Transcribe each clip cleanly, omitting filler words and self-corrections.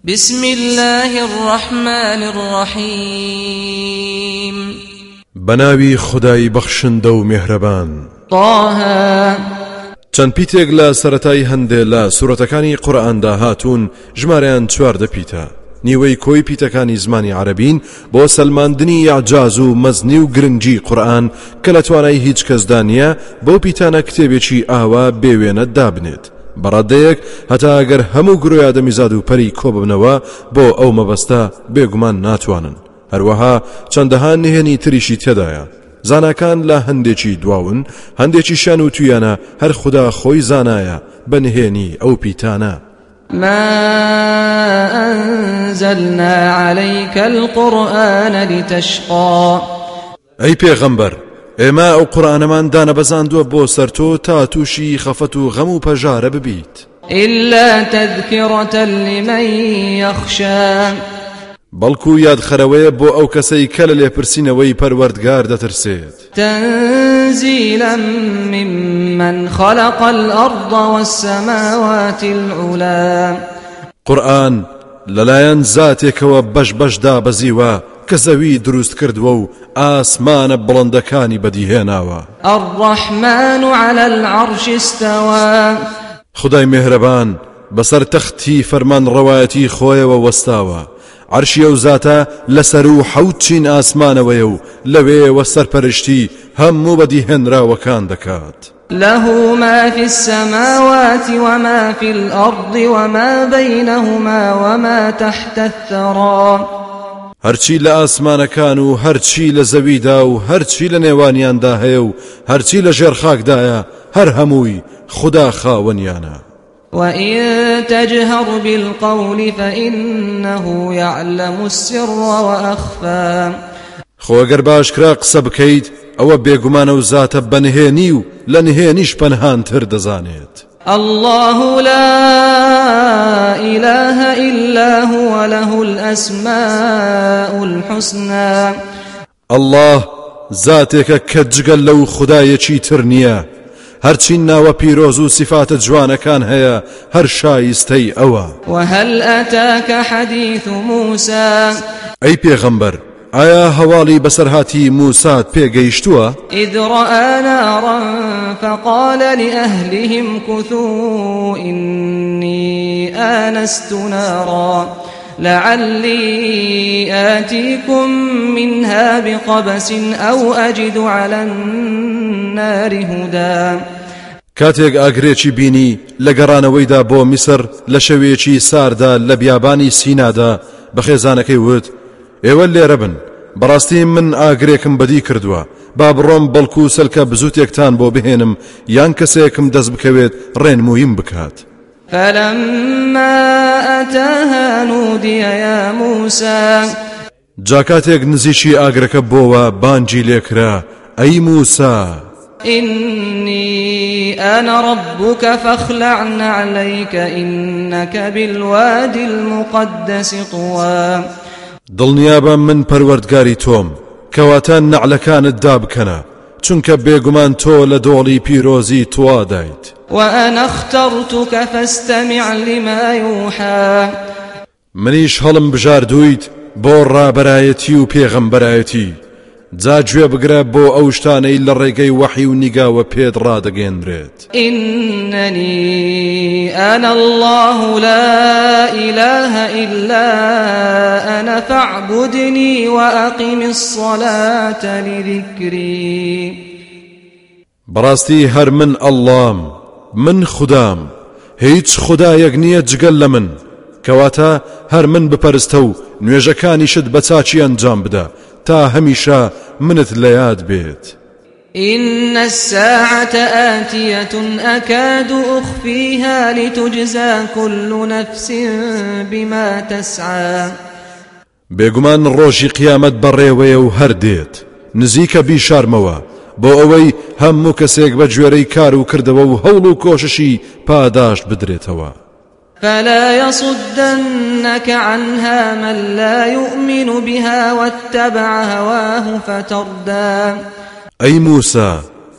بسم الله الرحمن الرحيم بناوي خداي بخشندە و مهربان. طه چەند پیتێک لە سەرەتای هەندێ لە سورەتەکانی قورئاندا هاتوون ژمارەیان 14 پیتە. نیوەی کۆی پیتەکانی زمانی عەرەبین بۆ سەلماندنی ئیعجاز و مەزنی و گرنگی قورئان کە لە توانای هیچ کەسدا نییە بۆ پیتانە کتێبێکی ئاوا بێوێنە دابنێت. بەڕادەیەک هەتا ئەگەر هەموو گرۆی ئادەمیزاد و پەری کۆ ببنەوە بۆ ئەو مەبەستە بێگومان ناتوانن. هەروەها چەندەها نهێنی تریشی تێدایە. زاناکان لە هەندێکی دواون، هەندێکیشیان و تویانە هەر خوددا خۆی زانایە بە نهێنی ئەو پیتانە. ما أنزلنا عليك القرآن لتشقى ئەی پێغەمبەر، ئێمە ئەو قورئانەمان دانەبەزاندووە بۆ سەر تۆ تا تووشی خەفەت و غەم و پەژارە ببیت. إلا تذكرة لمن يخشى بەڵکو یادخەرەوەیە بۆ ئەو کەسەی کە لە لێپرسینەوەی پەروەردگار دەترسێت. تنزيلا ممن خلق الأرض والسماوات العلا قورئان لەلایەن زاتێکەوە بەش دابەزیوە کە زەوی دروست کردووە و ئاسمانە بڵندەکانی بەدیهێناوە. الرحمن على العرش استوى خدای مهرەبان بەسەر تەختی فەرمان ڕەوایەتی خۆیەوە وەستاوە. عەرشی ئەو زاتە لەسەر و حەوت چین ئاسمانەوەیە و لەوێوە سەرپەرشتی هەموو بەدیهێنراوەکان دەکات. له ما في السماوات وما في الأرض وما بينهما وما تحت الثرى هەرچی لە ئاسمانەکان و هەرچی لە زەویدا و هەرچی لە نێوانیاندا هەیە و هەرچی لە ژێر خاکدایە هەر هەمووی خوددا خاوەنیانە. وإن تجهر بالقول فإنه يعلم السر وأخفى خۆگەر باشکرا قسە بکەیت ئەوە بێگومانە و زاتە بەنهێنی و لە نهێنیش پەنهانتر دەزانێت. الله لا إله إلا هو له الأسماء الحسنى الله زاتێکە کە جگەل لەو خودایەکی تر نییە. هەرچی ناوە پیرۆز و سیفاتە جوانەکان هەیە هەر شایستەی ئەوە. وهل أتاك حديث موسى ئەی پێغەمبەر، ئایا هەواڵی بەسەرهاتی موسات پێگەیشتووە؟ إذ رأى نارا فقال لأهلهم كثوا إني آنست نارا لعلي آتيكم منها بقبس أو أجد على النار هدى. کاتێک ئاگرێکی بینی لە گەڕانەوەیدا بۆ میسر لە شەوێکی ساردا لە بیابانی سینادا بە خێزانەکەی وت: ئێوە لێرە بن، بەڕاستی من ئاگرێکم بەدی کردووە، با بڕۆم بەڵکو و سەلکە بزوتێکتان بۆ بهێنم یان کەسێکم دەست بکەوێت ڕێنموویم بکات. فلما أتاها نودي يا موسى جاکاتێک نزیکی ئاگرەکە بۆوە بانگی لێکرا: ئەی موسا، إني أنا ربك فاخلع نعليك إنك بالوادي المقدس طوى. دڵنیابە من پەروەردگاری تۆم، کەواتە نەعلەکانت دابکەنە، چونکە بێگومان تۆ لە دۆڵی پیرۆزی توا دایت. وأنا اخترتك فاستمع لما يوحى. منیش هەڵم بژاردوویت بۆ ڕابەرایەتی و پێغەمبەرایەتی، جا گوێ بگرە بۆ ئەو شتانەی لە ڕێگەی وەحی و نیگاوە پێت ڕادەگەێنرێت. إنني أنا الله لا إله إلا أنا فاعبدني وأقم الصلاة لذكري. بەڕاستی هەر من ئەڵڵام، من خودام، هیچ خودایەک نییە جگەل لە من، کەواتە هەر من بپەرستە و نوێژەکانیشت بە چاچی ئەنجام بدە تا هەمیشە منت لە یاد بێت. إن الساعة آتية أكاد أخفيها لتجزى كل نفس بما تسعى. بێگومان ڕۆژی قیامەت بەڕێوەیە و هەر دێت، نزیکە بیشارمەوە بۆ ئەوەی هەموو کەسێک بە گوێرەی کار و کردەوە و هەوڵ و کۆششی پاداشت بدرێتەوە. فلا يصدنك عنها من لا يؤمن بها واتبع هواه فتردى. ئەی موسا،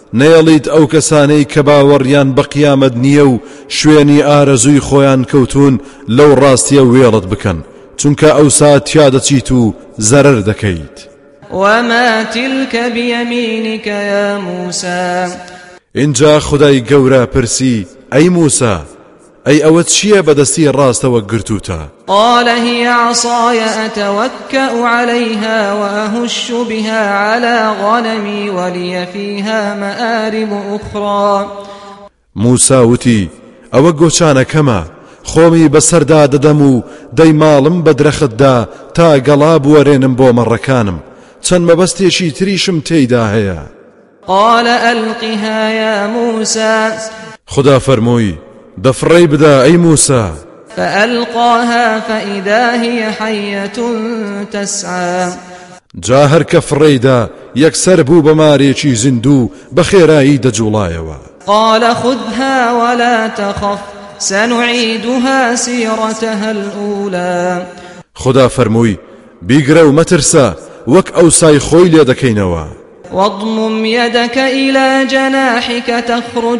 نەیەڵیت ئەو کەسانەی کە باوەڕیان بە قیامەت نییە و شوێنی ئارەزووی خۆیان کەوتون لەو ڕاستیە وێڵت بکەن چونکە ئەوسا تیا دەچیت و زەرەر دەکەیت. وما تلك بيمينك يا موسى. اینجا خدای گەورە پرسی ئەی موسا ئەی ئەوە چییە بەدەستی ڕاستەوە گرتوتە؟ قال هي عصاي أتوكأ عليها وأهش بها على غنمي ولي فيها مآرب أخرى. موسا وتی ئەوە گۆچانەکەمە خۆمی بەسەردا دەدەم و دەی ماڵم بە درەختدا تا گەڵا بوەرێنم بۆ مەڕەکانم چەند مەبەستێکی تریشم تێیدا هەیە. قال ألقها يا موسى. خدا فەرمووی دەفڕەی بدا ئەی موسا. فألقاها فإذا هي حية تسعى. جا هەر کە فڕێیدا یەکسەر بوو بە مارێکی زیندوو بە خێرایی دەجوڵایەوە. قال خذها ولا تخف سنعيدها سيرتها الأولى. خدا فەرمووی بیگرە و مەترسە وەک ئەوسای خۆی لێ دەکەینەوە. واضمم يدك إلى جناحك تخرج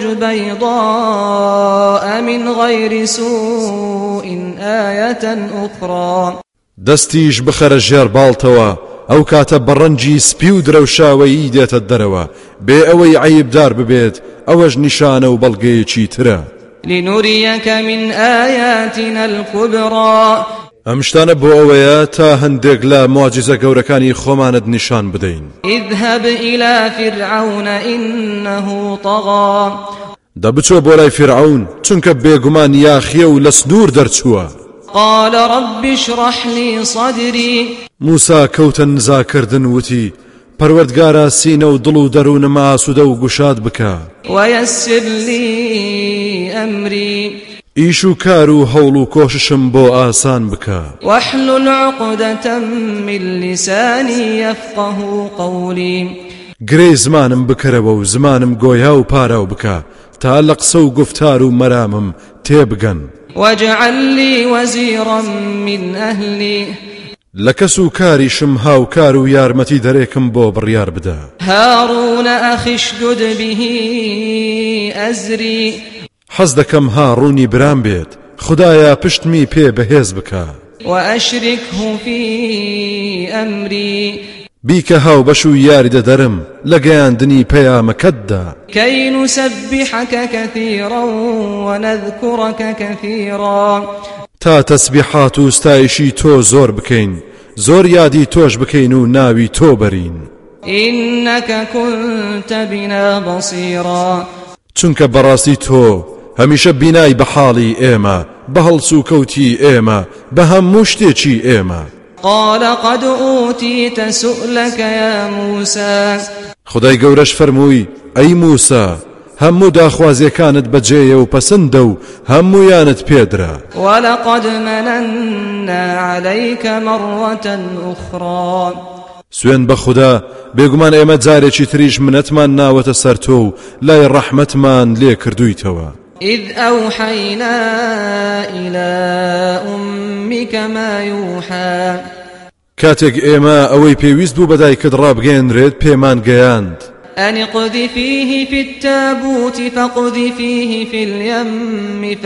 بيضاء من غير سوء آية أخرى. دەستیش بخەرە ژێر باڵتەوە ئەو کاتە بەڕەنجی سپی و درەوشاوەیی دێتە دەرەوە بێ ئەوەی عەیبدار ببێت ئەوەش نیشانە و بەڵگەیەکی ترە. لنريك من آياتنا الكبرى. ئەم شتانە بۆ ئەوەیە تا هەندێک لە معجزە گەورەکانی خۆمانت نیشان بدەین. اذهب إلى فرعون إنه طغى. دەبچۆ بۆ لای فرعون چونکە بێگومان یاخیە و لە سنوور دەرچووە. قال رب اشرح لي صدري. موسا کەوتە نزاکردن وتی پەروەردگارە سینە و دڵ و دەروونم ئاسوودە و گوشاد بکە. ويسر لي أمري. ئیش و کار و هەوڵ و کۆششم بۆ ئاسان بکە. واحلل عقدة من لساني يفقه قولي. گرێی زمانم بکەرەوە و زمانم گۆیا و پاراو بکە تا لە قسە و گفتار و مەرامم تێبگەن. واجعل لي وزيرا من أهلي. لە کەس و کاریشم هاوکار و یارمەتی دەرێکم بۆ بڕیار بدە. هارون أخي اشدد به أزري. حەز دەکەم هاڕوونی برام بێت خدایە پشتمی پێ بەهێز بکە. وأشركه في أمري. بیکە هاو بەش و یاری دەدەرم لە گەیاندنی پەیامەکەتدا. كي نسبحك كثيرا ونذكرك كثيرا. تا تەسبیحات و ستایشی تۆ زۆر بکەین زۆر یادی تۆش بکەین و ناوی تۆ بەرین. إنك كنت بنا بصيرا. چونکە بەڕاستی تۆ هەمیشە بینای بە حاڵی ئێمە بە هەڵس و کەوتی ئێمە بە هەموو شتێکی ئێمە. قال قد أوتيت سؤلك يا موسى. خدای گەورەش فەرمووی ئەی موسا هەموو داخوازیەکانت بەجێیە و پەسەندە و هەموویانت پێدرا. ولقد مننا عليك مرة أخرى. سوێن بە خوددا بێگومان ئێمە جارێکی تریش منەتمان ناوەتە سەر تۆ و لای ڕەحمەتمان لێ کردوویتەوە. إذ أوحينا إلى أمك ما يوحى. کاتێک ئێمە ئەوەی پێویست بوو بەدایکت ڕابگەێنرێت پێمان گەیاند. أن اقذفيه في التابوت فاقذفيه في اليم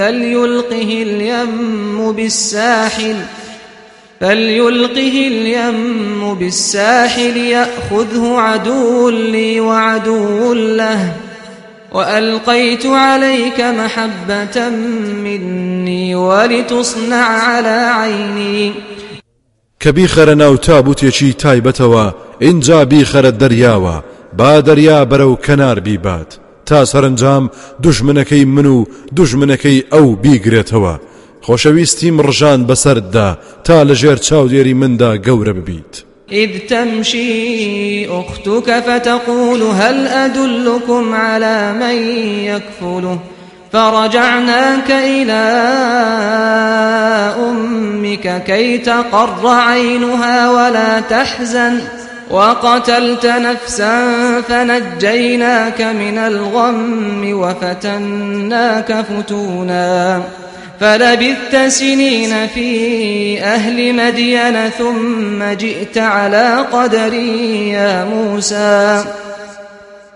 فليلقه اليم بالساحل يأخذه عدو لي وعدو له وألقيت عليك محبة مني ولتصنع على عيني. کە بیخەرە ناو تابوتێکی تایبەتەوە ئینجا بیخەرە دەریاوە با دەریا بەرەو کەنار بیبات تا سەرنجام دوژمنەکەی من و دوژمنەکەی ئەو بیگرێتەوە خۆشەویستیم ڕژان بەسەردا تا لەژێر چاودێری مندا گەورە ببیت. إذ تمشي أختك فتقول هل أدلكم على من يكفله فرجعناك إلى أمك كي تقر عينها ولا تحزن وقتلت نفسا فنجيناك من الغم وفتناك فتونا فلبثت سنين في أهل مدين ثم جئت على قدر يا موسى.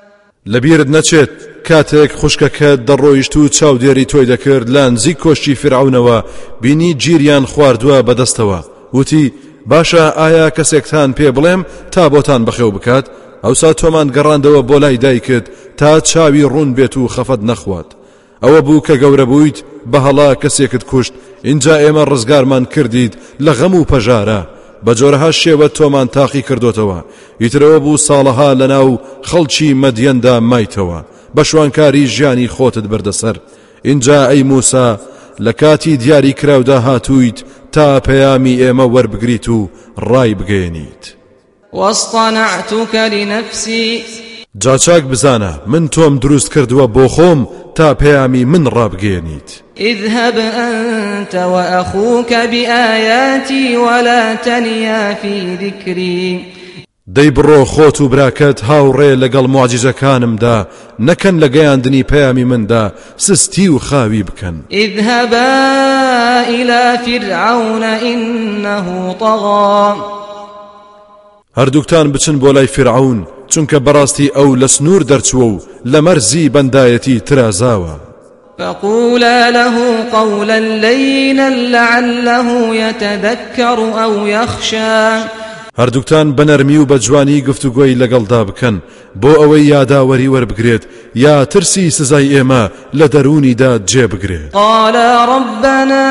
لەبیرت نەچێت کاتێک خوشکەکەت دەڕۆیشت و چاودێری تۆی دەکرد لە نزیک کۆشتی فرعونەوە بینی گیریان خواردووە بەدەستەوە وتی باشە ئایا کەسێکتان پێ بڵێم تا بۆتان بەخێو بکات ئەوسا تۆمان گەڕاندەوە بۆ لای دایکت تا چاوی ڕوون بێت و خەفەت نەخوات ئەوە بوو کە گەورە بوویت بەهەڵا کەسێکت کوشت اینجا ئێمە ڕزگارمان کردیت لە غەم و پەژارە بە جۆرەها شێوە تۆمان تاقی کردوتەوە ئیترەوە بوو ساڵەها لەناو خەڵکی مەدیەندا مایتەوە بە شوانکاری ژیانی خۆتت بردەسەر اینجا ئەی موسا لە کاتی دیاری کراودا هاتوویت تا پەیامی ئێمە وەربگریت و ڕای بگەێنیت واصطنعتك لنفسي جاچاک بزانە من تۆم دروست کردووە بۆ خۆم تا پەیامی من ڕابگەێنیت اذهب أنت وأخوك بآياتي ولا تنيا في ذكري دەی بڕۆ خۆت و براکەت هاوڕێ لەگەڵ موعجزەکانمدا نەکەن لە گەیاندنی پەیامی مندا سستی و خاوی بکەن اذهبا إلى فرعون إنه طغى هەردووکتان بچن بۆ لای فرعون چونکە بەڕاستی ئەو لە سنوور دەرچووە و لە مەرزی بەندایەتی ترازاوە فقولا له قولا لينا لعله يتذكر أو يخشى هەردووکتان بەنەرمی و بەجوانی گفتوگۆی لەگەڵدا بکەن بۆ ئەوەی یاداوەری وەربگرێت یا ترسی سزای ئێمە لە دەرونیدا جێبگرێت قال ربنا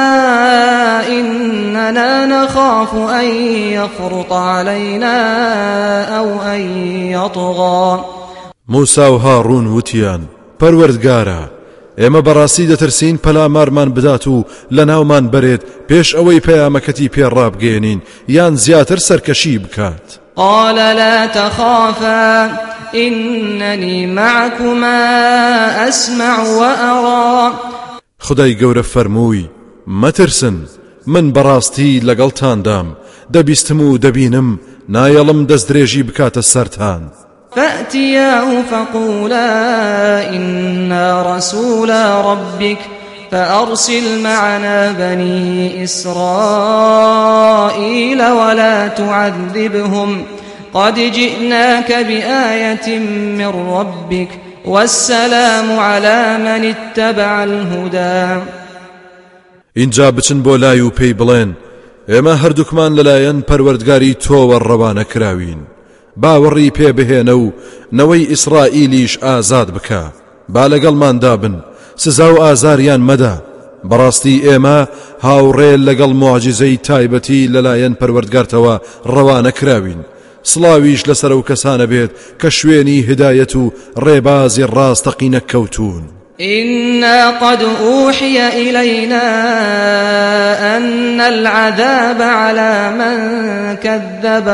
إننا نخاف أن يفرط علينا أو أن يطغى موسا و هاڕون وتیان پەروەردگارە ئێمە بەڕاستی دەترسین پەلامارمان بدات و لە ناومان بەرێت پێش ئەوەی پەیامەکەتی پێڕابگەێنین یان زیاتر سەرکەشی بکات قال لا تخافا إنني معكما أسمع وأرى خدای گەورە فەرمووی مەترسن من بەڕاستی لەگەڵتاندام دەبیستم و دەبینم نایەڵم دەستدرێژی بکاتە سەرتان فأتياه فقولا إنا رسولا ربك فأرسل معنا بني إسرائيل ولا تعذبهم قد جئناك بآية من ربك والسلام على من اتبع الهدى اینجا بچن بۆ لای و پێی بڵێن ئێمە هەردووکمان لەلایەن پەروەردگاری تۆوە ڕەوانە کراوین باوەڕی پێ بهێنە و نەوەی ئیسرائیلیش ئازاد بکە با لەگەڵماندا بن سزا و ئازاریان مەدە بەڕاستی ئێمە هاوڕێ لەگەڵ موعجزەی تایبەتی لەلایەن پەروەردگارتەوە ڕەوانە کراوین سڵاویش لەسەر و کەسانە بێت کە شوێنی هدایەت و ڕێبازی ڕاستەقینە کەوتون إنا قد أوحي إلينا أن العذاب على من كذب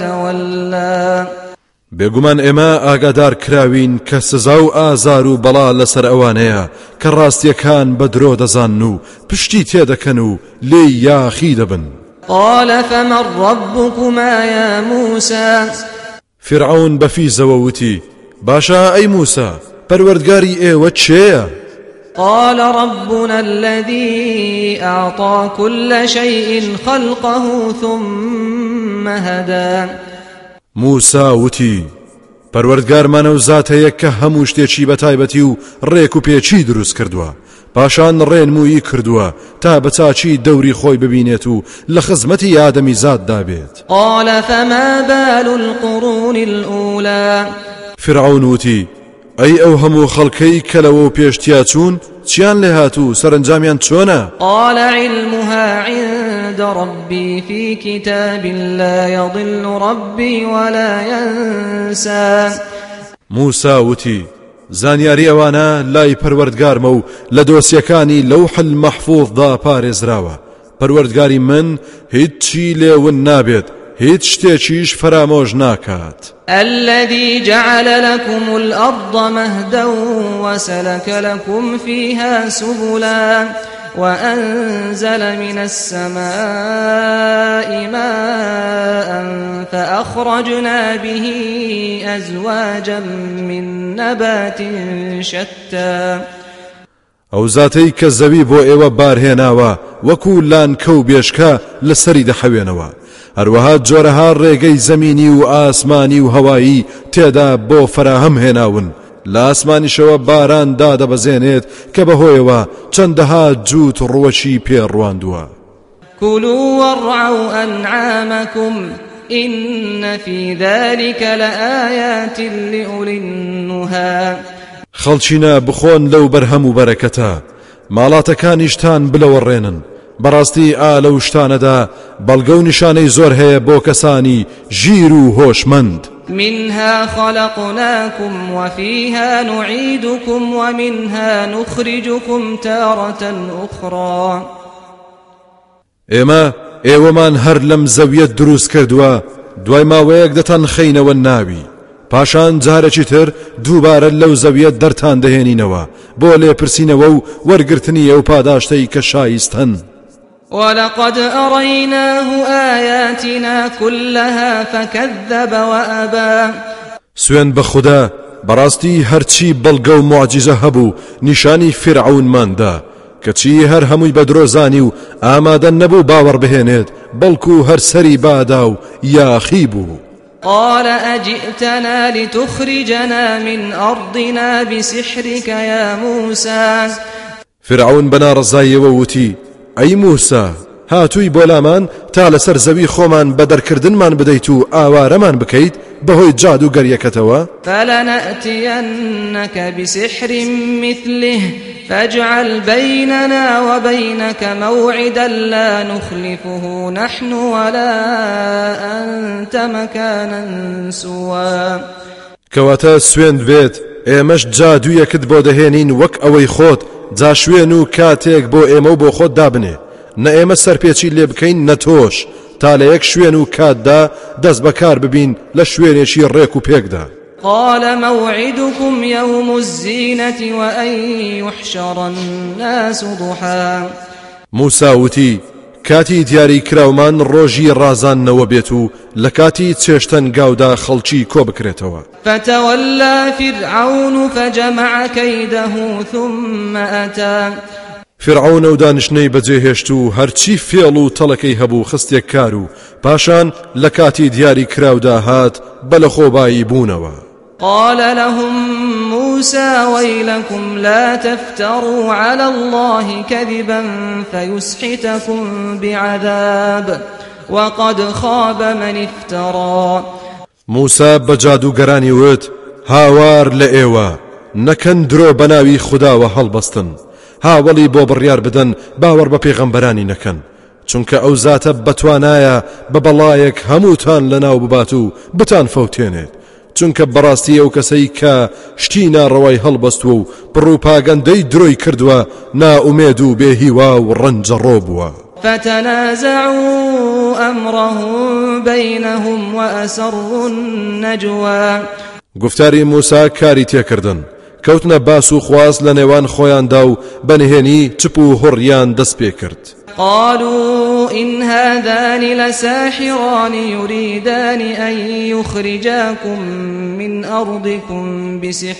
وتولى بێگومان ئێمە ئاگادار کراوین کە سزا و ئازار و بەڵا لەسەر ئەوانەیە کە ڕاستیەکان بە درۆ دەزانن و پشتی تێدەکەن و لێی یاخی دەبن قال فمن ربكما يا موسى فرعون بەفیزەوە وتی باشە ئەی موسا پەروەردگاری ئێوە چێیە قال ربنا الذي أعطى كل شيء خلقه ثم هدى موسا وتی پەروەردگارمانە و زاتەیە کە هەموو شتێکی بەتایبەتی و ڕێک و پێچی دروست کردووە پاشان ڕێنمویی کردووە تا بەچاچی دەوری خۆی ببینێت و لە خزمەتی ئادەمی زاد دابێت قال فما بال القرون الأولى فرعون وتی ئەی ئەو هەموو خەڵکەی کە لەوە پێشتیا چوون چیان لێ هاتوو سەرنجامیان چۆنە قال علمها عند ربي في كتاب لا يضل ربي ولا ينسى موسا وتی زانیاری ئەوانە لای پەروەردگارمە و لە دۆسیەکانی لەوح المەحفوظدا پارێزراوە پەروەردگاری من هیچی لێون نابێت هیچ شتێکیش فرامۆژ ناکات الذي جعل لكم الأرض مهدا وسلك لكم فيها سبلا وأنزل من السماء ماء فأخرجنا به أزواجا من نبات شتى ئەو زاتەی کە زەوی بۆ ئێوە بارهێناوە وەکو لان کەو بێشکە لەسەری دەحەوێنەوە هەروەها جۆرەها ڕێگەی زەمینی و ئاسمانی و هەوایی تێدا بۆ فراهەم هێناون لاسمانیشەوە باران دادەبەزێنێت کە بەهۆیەوە چەندەها جووت ڕوەشی پێڕواندووە. كلوا وارعوا أنعامكم إن في ذلك لآيات لأولي النهى. خەڵچینە بخۆن لەو بەرهەم و بەرەکەتە، ماڵاتەکانیشتان بلەوەڕێنن، بەڕاستی لەو شتانەدا بەڵگە و نیشانەی زۆر هەیە بۆ کەسانی ژیر و هۆشمەند. منها خلقناكم وفيها نعيدكم ومنها نخرجكم تارة أخرى. ئێوەمان هەر لەم زەویە دروست کردووە، دوای ماوەیەک دەتان خەینەوە ناوی، پاشان جارێکی تر دووبارە لەو زەویە دەرتان دەهێنینەوە بۆ لێپرسینەوە و وەرگرتنی ئەو پاداشتەی کە شایستن. ولقد أريناه آياتنا كلها فكذب وأبى. سوێن بە خوددا، بەڕاستی هەرچی بەڵگە و معجزە هەبوو نیشانی فرعونماندا، کەچی هەر هەمووی بە درۆزانی و ئامادە نەبوو باوەڕ بهێنێت، بەڵکو هەر سەری بادا و یاخی بوو. قال أجئتنا لتخرجنا من أرضنا بسحرك يا موسى. فرعون بەناڕەزاییەوە وتی: ئەی موسا، هاتووی بۆ لامان تا لەسەر زەوی خۆمان بە دەرکردنمان بدەیت و ئاوارەمان بکەیت بەهۆی جادو گەریەکەتەوە؟ فلنأتينك بسحر مثله فاجعل بيننا وبينك موعدا لا نخلفه نحن ولا أنت مكانا سوى. کەواتە سوێند بێت ئێمەش جادوویەکت بۆ دەهێنین وەک ئەوەی خۆت، جا شوێن و کاتێک بۆ ئێمە و بۆ خۆت دابنێ، نە ئێمە سەرپێچی لێ بکەین نە تۆش، تا لە یەک شوێن و کاتدا دەست بەکار ببین لە شوێنێکی ڕێک و پێکدا. قال موعدكم يوم الزينة وأن يحشر الناس ضحى. موسا وتی: کاتی دیاری کراومان ڕۆژی ڕازانەوە بێت و لە کاتی چێشتن گاودا خەڵکی کۆ بکرێتەوە. فتولى فرعون فجمع كيده ثم أتى. فرعون و دانشنەی بەجێهێشت و هەرچی فێڵ و تەڵەکەی هەبوو خستێک کار و پاشان لە کاتی دیاری کراودا هات بە لە خۆبایی بوونەوە. قال لهم موسى ويلكم لا تفتروا على الله كذبا فيسحتكم بعذاب وقد خاب من افترى. موسى بجادو گەرانی وت: هاوار لە ئێوە نەکەن درۆ بەناوی خودداوە هەڵبەستن، هاوڵی بۆ بڕیار بدەن باوەڕ بە پێغەمبەرانی نەکەن، چونکە ئەو زاتە بەتوانایە بە بەڵایەک هەمووتان لەناو ببات و بتان فەوتێنێت، چونکە بەڕاستی ئەو کەسەی کە شتی ناڕەوای هەڵبەستووە و پڕوپاگەندەی درۆی کردووە نائومێد و بێهیوا و ڕەنجەڕۆ بووە. فتنازعوا أمرهم بينهم وأسروا النجوى. گفتاری موسا کاری تێکردن، کەوتنە باس و خواست لە نێوان خۆیاندا و بەنهێنی چپ و هوڕیان دەست پێ کرد. قالوا إن هذان لساحران يريدان أن يخرجاكم من أرضكم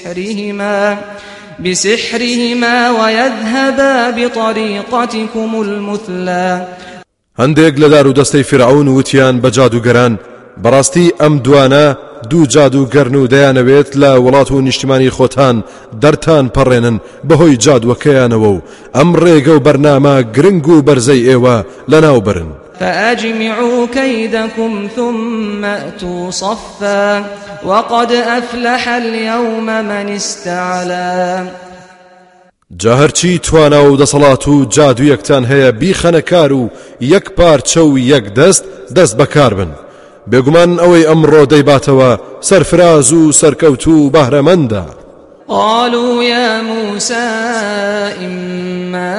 بسحرهما ويذهبا بطريقتكم المثلى. هەندێک لە دار و دەستەی فرعون وتیان بە جادوگەران: بەڕاستی ئەم دوانە دوو جادوگەرن و دەیانەوێت لە وڵات و نیشتیمانی خۆتان دەرتان پەڕێنن بەهۆی جادوەکەیانەوە و ئەم ڕێگە و بەرنامە گرنگ و بەرزەی ئێوە لەناو برن. فأجمعوا كيدكم ثم أتوا صفا وقد أفلح اليوم من استعلا. جاهرچی توانا و دەسەڵات و جادوویەکتان هەیە بیخەنە کار و یەک پارچە و یەک دەست بەکار بن، بێگومان ئەوەی ئەمڕۆ دەیباتەوە سەرفراز و سەرکەوت و بەهرەمەندە. قالوا يا موسى إما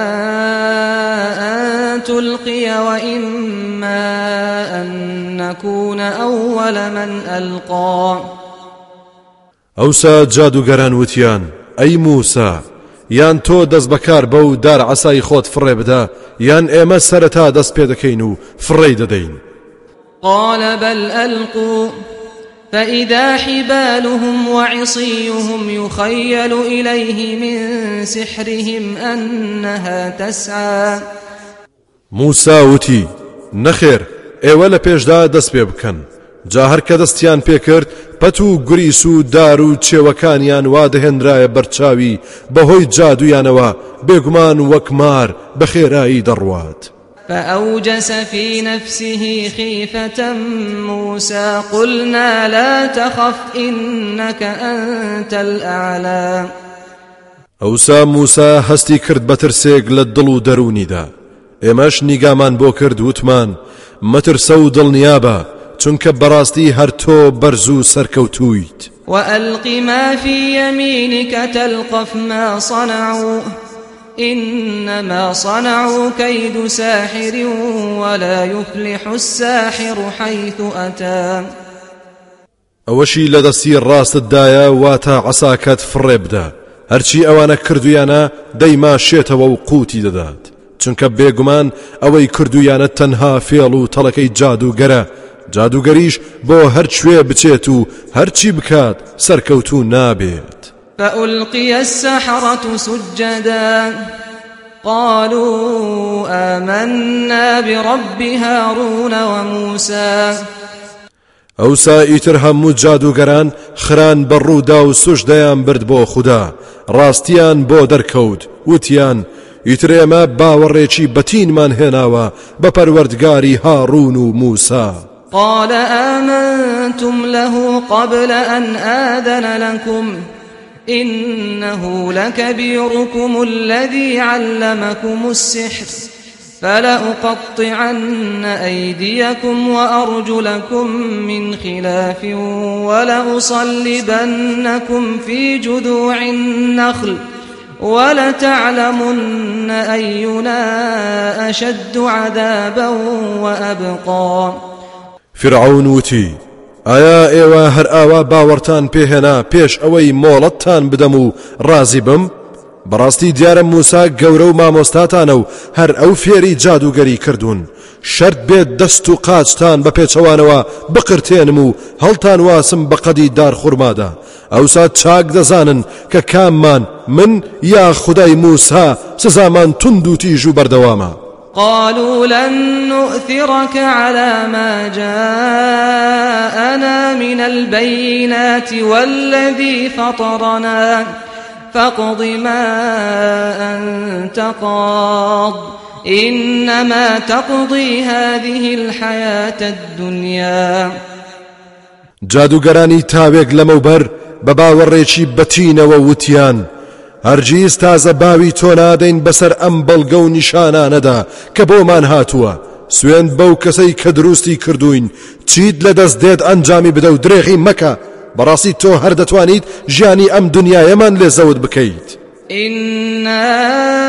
أن تلقي وإما أن نكون أول من ألقى. ئەوسا جادوگەران وتیان: ئەی موسا، یان تۆ دەست بەکار بەو دار عەسای خۆت فڕێ بدە، یان ئێمە سەرەتا دەست پێ دەکەین و فڕێی دەدەین. قال بل ألقوا فإذا حبالهم وعصيهم يخيل إليه من سحرهم أنها تسعى. موسا وتی: نەخێر، ئێوە لە پێشدا دەست پێ بکەن، جا هەر کە دەستیان پێکرد پەت و گریس و دار و چێوەکانیان وا دەهێنرایە بەرچاوی بەهۆی جادویانەوە بێگومان وەک مار بە خێرایی دەڕوات. فأوجس في نفسه خيفة موسى قلنا لا تخف إنك أنت الأعلى. ئەوسا موسا هەستی کرد بەترسێک لە دڵ و دەرونیدا. ئێمەش نیگامان بۆ کرد وتمان مەترسە و دڵنیابە چونکە بەڕاستی هەر تۆ بەرز و سەرکەوتوویت. وألق ما في يمينك تلقف ما صنعوا إنما صنعوا كيد ساحر ولا يفلح الساحر حيث أتى. ئەوەشی لە دەستی ڕاستتدایە واتە عەساکەت فڕێ بدە هەرچی ئەوانە کردویانە دەیماشێتەوە و قوتی دەدات چونکە بێگومان ئەوەی کردویانە تەنها فێڵ و تەڵەکەی جادوگەرە جادوگەریش بۆ هەر کوێ بچێت و هەرچی بکات سەرکەوتوو نابێت. فألقي السحرة سجدا قالوا آمنا برب هارون وموسى. ئەوسا ئیتر هەموو جادوگەران خران بەڕوودا و سوژدەیان برد بۆ خوددا ڕاستیان بۆ دەرکەوت وتیان ئیتر ئێمە باوەڕێکی بەتینمان هێناوە بە پەروەردگاری هاڕون و موسا. قال آمنتم له قبل أن آذن لكم إنه لكبيركم الذي علمكم السحر فلأقطعن أيديكم وأرجلكم من خلاف ولأصلبنكم في جذوع النخل ولتعلمن أينا أشد عذابا وأبقى. فرعون وتی ئایا ئێوە هەر ئاوا باوەڕتان پێهێنا پێش ئەوەی مۆڵەتتان بدەم و ڕازی بم؟ بەڕاستی دیارە موسا گەورە و مامۆستاتانە و هەر ئەو فێری جادوگەری کردوون شەرت بێت دەست و قاچتان بە پێچەوانەوە بقرتێنم و هەڵتان واسم بە قەدی دارخورمادا. ئەوسا چاک دەزانن کە کاممان من یا خودای موسا سزامان تند و تیژ و بەردەوامە. قالوا لن نؤثرك على ما جاءنا من البينات والذي فطرنا فاقض ما أنت قاض إنما تقضي هذه الحياة الدنيا. جادوگەرانی تاوێک لەمەوبەر بە باوەڕێکی بەتینەوە وتیان هەرگیز تازە باوی تۆ نادەین بەسەر ئەم بەڵگە و نیشانانەدا کە بۆمان هاتووە. سوێند بەو کەسەی کە دروستی کردوین چیت لە دەست دێت ئەنجامی بدە و درێغی مەکە. بەڕاستی تۆ هەر دەتوانیت ژیانی ئەم دنیایەمان لێ زەوت بکەیت. إنا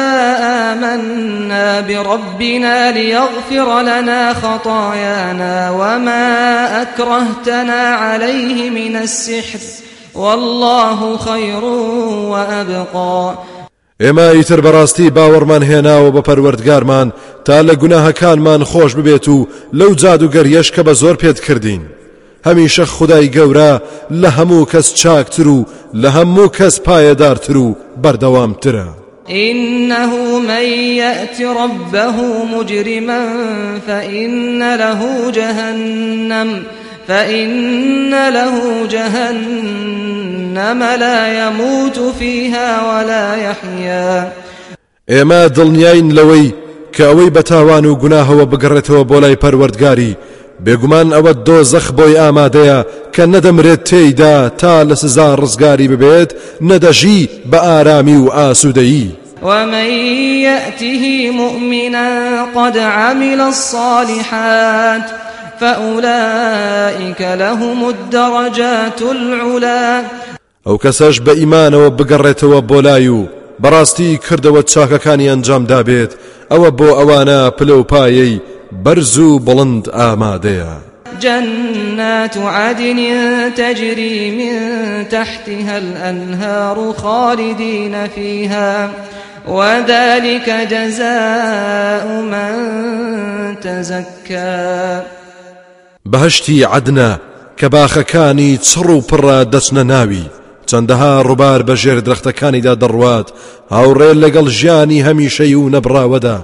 آمنا بربنا ليغفر لنا خطايانا وما أكرهتنا عليه من السحر والله خير وأبقى. ئێمە ئیتر بەڕاستی باوەڕمان هێناوە بە پەروەردگارمان تا لە گوناهەکانمان خۆش ببێت و لەو جادوگەریەش کە بە زۆر پێت کردین. هەمیشە خودای گەورە لە هەموو کەس چاکتر و لە هەموو کەس پایەدارتر و بەردەوامترە. إنه من يأت ربه مجرما فإن له جهنم لا يموت فيها ولا يحيا. ئێمە دڵنیاین لەوەی کە ئەوەی بەتاوان و گوناهەوە بگەڕێتەوە بۆ لای پەروەردگاری بێگومان ئەوە دۆزەخ بۆی ئامادەیە کە نەدەمرێت تێیدا تا لە سزا ڕزگاری ببێت نەدەژی بە ئارامی و ئاسوودەیی. ومن يأته مؤمنا قد عمل الصالحات فأولئك لهم الدرجات العلا. ئەو کەسەش بە ئیمانەوە بگەڕێتەوە بۆ لای و بەڕاستی کردەوە چاکەکانی ئەنجام دابێت ئەوە بۆ ئەوانە پلە و پایەی بەرز و بڵند ئامادەیە. جنات عدن تجري من تحتها الأنهار خالدين فيها وذلك جزاء من تزكى. بەهشتی عەدنە کە باخەکانی چڕ و پڕە دەچنە ناوی چەندەها ڕووبار بەژێر درەختەکانیدا دەڕوات هاوڕێ لەگەڵ ژیانی هەمیشەی و نەبراوەدا.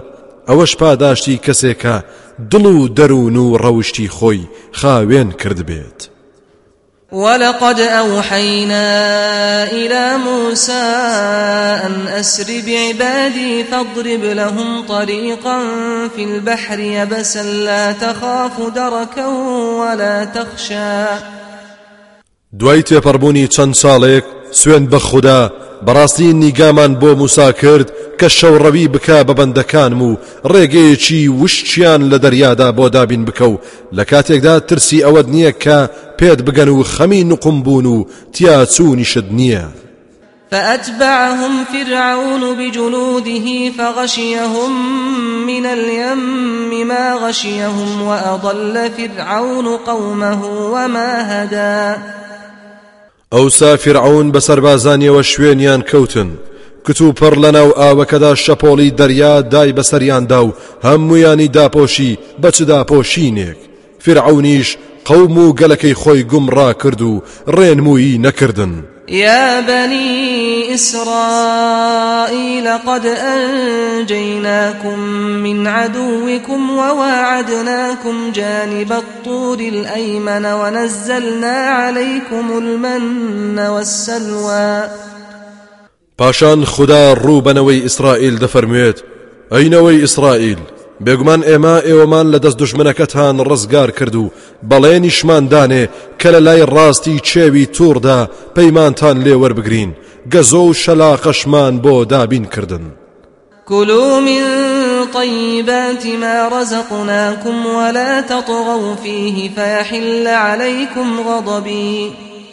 ئەوەش پاداشتی کەسێکە دڵ و دەروون و ڕەوشتی خۆی خاوێن کرد بێت. ولقد أوحينا إلى موسى أن أسر بعبادي فاضرب لهم طريقا في البحر يبسا لا تخاف دركا ولا تخشى. دوای تێپەڕبوونی چەند ساڵێک سوێن بە خودا بەڕاستی نیگامان بۆ موسا کرد کە شەوڕەوی بکە بە بەندەکانم و ڕێگەیەکی وشتیان لە دەریادا بۆ دابین بکە و لە کاتێکدا ترسی ئەوەت نییە کە پێت بگەن و خەمی نوقم بوون و تیا چوونیشت نییە. فأتبعهم فرعون بجنوده فغشيهم من اليم ما غشيهم وأضل فرعون قومه وما هدى. ئەوسا فرعون بەسەربازانیەوە شوێنیان کەوتن کتو پڕ لەناو ئاوەکەدا شەپۆڵی دەریا دای بەسەریاندا و هەموویانی داپۆشی بەچ داپۆشینێک. فرعونیش قەوم و گەلەکەی خۆی گومڕا کرد و ڕێنموویی نەکردن. يا بني إسرائيل قد أنجيناكم من عدوكم وواعدناكم جانب الطور الأيمن ونزلنا عليكم المن والسلوى. پاشان خدا ڕووبەنەوەی ئیسرائیل دەفەرموێت ئەینەوەی ئیسرائیل بێگومان ئێوەمان لە دەست دوژمنەکەتان ڕزگار کرد و بەڵێنیشمان دانێ کە لە لای ڕاستی چێوی تووردا پەیمانتان لێ وەربگرین گەزۆ و شەلاقەشمان بۆ دابین کردن. كلوا من طيبات ما رزقناكم ولا تطغوا فيه فيحل عليكم غضبي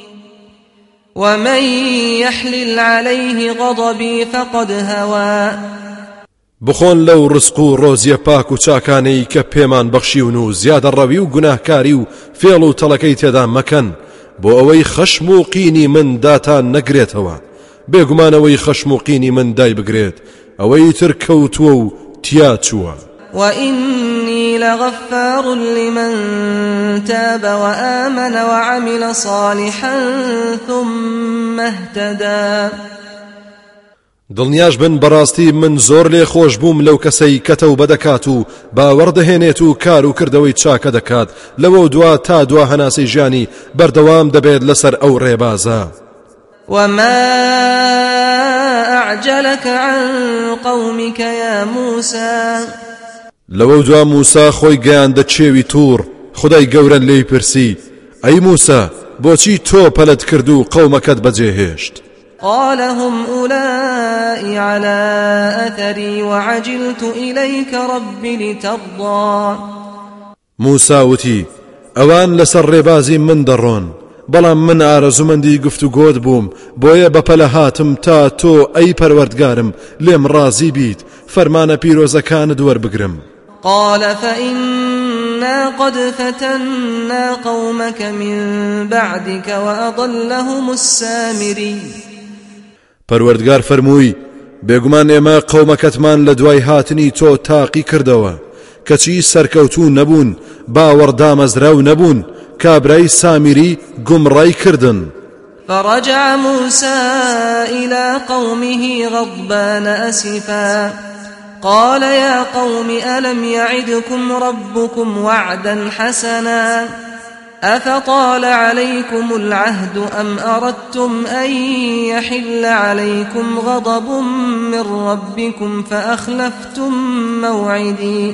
ومن يحلل عليه غضبي فقد هوى. بخۆن لەو ڕزق و ڕۆزیە پاک و چاکانەی کە پێمان بەخشیون و زیادە ڕەوی و گوناهکاری و فێڵ و تەڵەکەی تێدا مەکەن بۆ ئەوەی خەشم و قینی من داتان نەگرێتەوە. بێگومانەوەی خەشم و قینی من دای بگرێت ئەوەی تر کەوتووە و تیا چووە. وإني لغفار لمن تاب وآمن وعمل صالحا ثم اهتدى. دڵنیاش بن بەڕاستی من زۆر لێ خۆش بووم لەو کەسەی کە تەوبە دەکات و باوەڕدەهێنێت و کار و کردەوەی چاکە دەکات لەوە دوا تا دوا هەناسەی ژیانی بەردەوام دەبێت لەسەر ئەو ڕێبازە. وما أعجلك عن قومك يا موسى. لەوە دوا موسا خۆی گەیاندە چێوی توور خدای گەورە لێی پرسی ئەی موسا بۆچی تۆ پەلەت کرد و قەومەکەت بەجێهێشت؟ قال هم أولئي على أثري وعجلت إليك رب لترضى. موسى وتی ئەوان لەسەر ڕێبازی من دەڕۆن بەڵام من ئارەزومەندی گفتوگۆت بووم بۆیە بەپەلە هاتم تا تۆ ئەی پەروەردگارم لێم ڕازی بیت فەرمانە پیرۆزەکانت وەربگرم. قال فإنا قد فتنا قومك من بعدك وأضلهم السامري. پەروەردگار فەرمووی بێگومان ئێمە قەومەکەتمان لە دوای هاتنی تۆ تاقی کردەوە کەچی سەرکەوتوو نەبوون باوەڕدامەزراو نەبوون کابرای سامیری گومڕای کردن. فرجع موسى إلى قومه غضبان أسفا قال يا قوم ألم يعدكم ربكم وعدا حسنا أفطال عليكم العهد أم أردتم أن يحل عليكم غضب من ربكم فأخلفتم موعدي.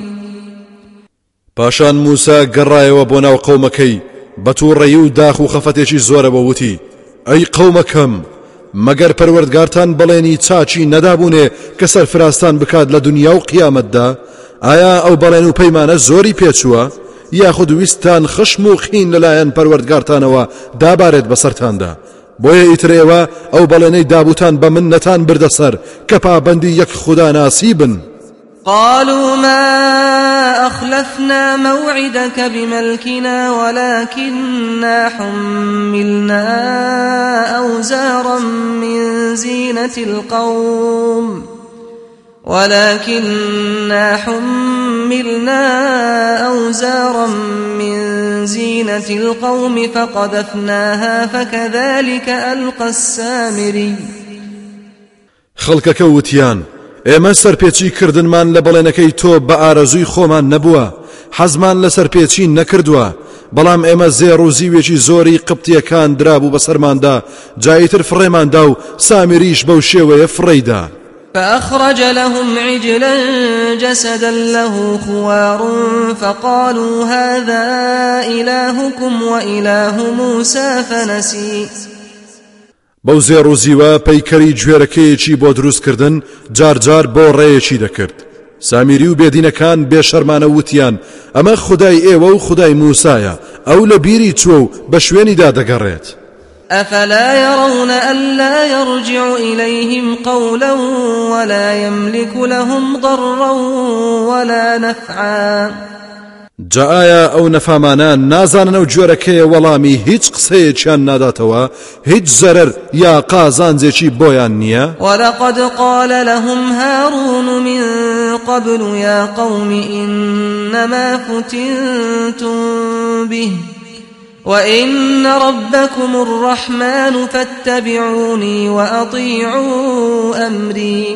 پاشان موسا گەڕایەوە بۆ ناو قەومەکەی بە تووڕەیی و داخ و خەفەتێکی زۆرەوە وتی ئەی قەومەکەم مەگەر پەروەردگارتان بەڵێنی چاچی نەدابوونێ کە سەرفراستان بکات لە دنیا و قیامەتدا ئایا ئەو بەڵێن و پەیمانە زۆری پێچووە یاخود ویستان خشم و خین لەلایەن پەروەردگارتانەوە دابارێت بەسەرتاندا بۆیە ئیترێوە ئەو بەڵێنەی دابوتان بە من نەتان بردەسەر کە پابەندی یەک خوددا ناسی بن. قالوا ما أخلفنا موعدك بملكنا ولكننا حملنا أوزارا من زينة القوم فقذفناها فكذلك ألقى السامري. خەڵکەکە وتیان ئێمە سەرپێچی کردنمان لە بەڵێنەکەی تۆ بە ئارەزووی خۆمان نەبووە، حەزمان لە سەرپێچی نەکردووە، بەڵام ئێمە زێڕ و زیوێکی زۆری قبتیەکان درابوو بەسەرماندا، جاییتر فڕێماندا و سامیریش بەو شێوەیە فڕێیدا. فأخرج لهم عجلا جسدا له خوار فقالوا هذا إلهكم وإله موسى فنسي. بەو زێڕ و زیوە پەیکەری گوێرەکەیەکی بۆ دروستکردن جارجار بۆ ڕێیەکی دەکرد. سامیری و بێدینەکان بێشەرمانە وتیان ئەمە خودای ئێوە و خودای موسایە، ئەو لە بیری چوە و بە شوێنیدا دەگەڕێت. أفلا يرون ألا يرجع إليهم قولا ولا يملك لهم ضرا ولا نفعا. جاء ئەو نەفامانان نازانن ئەو جۆرەکەیە وەڵامی هیچ قسەیەکیان ناداتەوە، هیچ زەرەر یا قازانجێکی بۆیان نییە. ولقد قال لهم هارون من قبل يا قوم إنما فتنتم به وإن ربكم الرحمن فاتبعوني وأطيعوا أمري.